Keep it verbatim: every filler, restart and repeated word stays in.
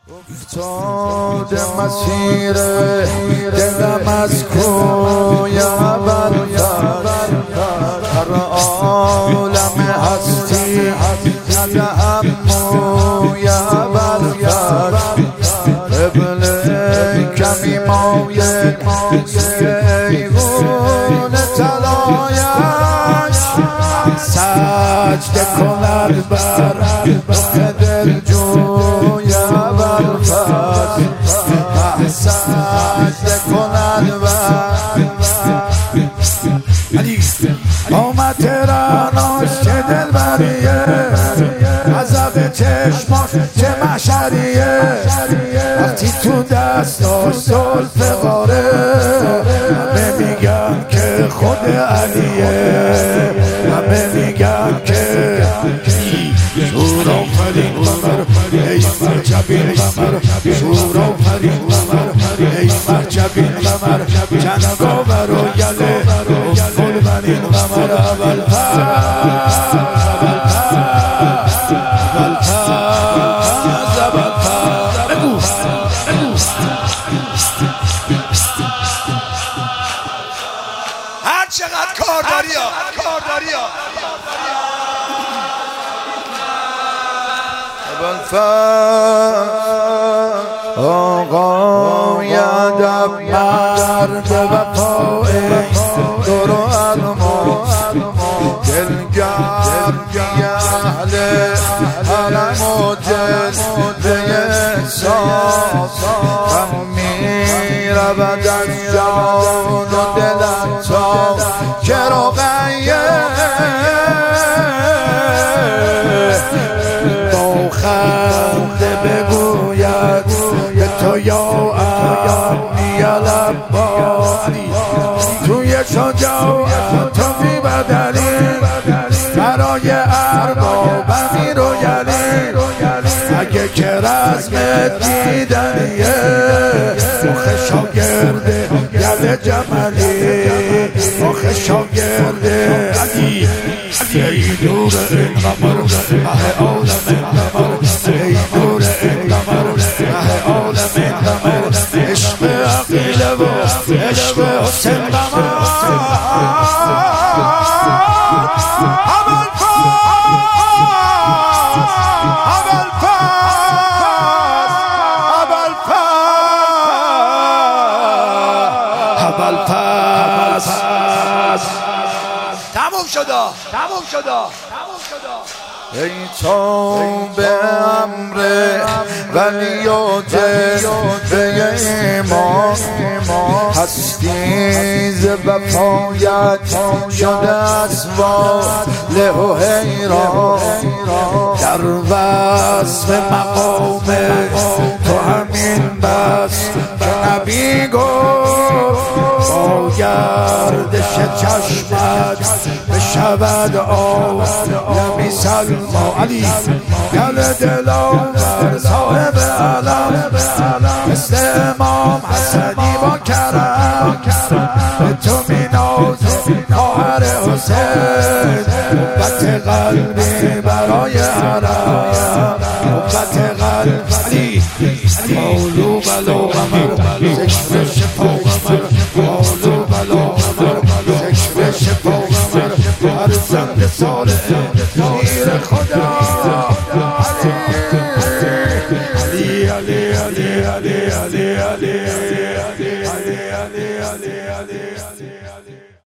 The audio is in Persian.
افتاده مسیر دلم از کوی ابوالفضل، هر عالم هستی ندهم موی ابوالفضل، قبل کمی مایل سیغون طلایش، سجده کند بر دلجوی ابوالفضل، سجده کند بر آمد تراناش چه دلبریه، عذاب چشماش چه محشریه، وقتی تو دستاش زلف غاره، همه میگن که خود علیه، همه میگن که شور آفرین قمر ای مرکبین قمر، شور آفرین قمر ای مرکبین قمر، جنگاور و گله افول بنین قمر ابوالفضل، ابوالفضل ابوالفضل بگو هر چقدر کار داری کار داری آقای ادب مرد وفای دور و علمان، دلگرد اهل حرم و جلوه احساس، غم میرود از جان و دلم تا که رقیه خنده بگوید به تو یا امی العباس، توی شجاعت تو بی بدلی برای ارباب امیر و یلی، اگه که رزمت دیدنیه مخ شاگرد یل جملی، مخ شاگرد علی ای نور این قمر مه عالم این قمر، ای نور این قمر مه عالم این قمر، عشق عقیله و عشق حسین قمر ابوالفضل تموم شدا تموم شدا تموم شدا. ای تو به امر ولی و جلوه ایمان، هستی ز وفایت شده اسواله و حیران، در وصف مقام تو همین بس که نبی گفت با گردش چشمت بشود عالمی سلما، علی گل دلاور صاحب علم مثل امام حسنی با کرم، به تو می نازم خواهر حسین، محبت قلبی برای حرم، محبت قلبی مولو بلا قمر ذکر شفا قمر، مولو بلا قمر ذکر شفا قمر، هر زند صالح شیر خدا علی علی علی علی علی علی علی علی علی علی علی علی علی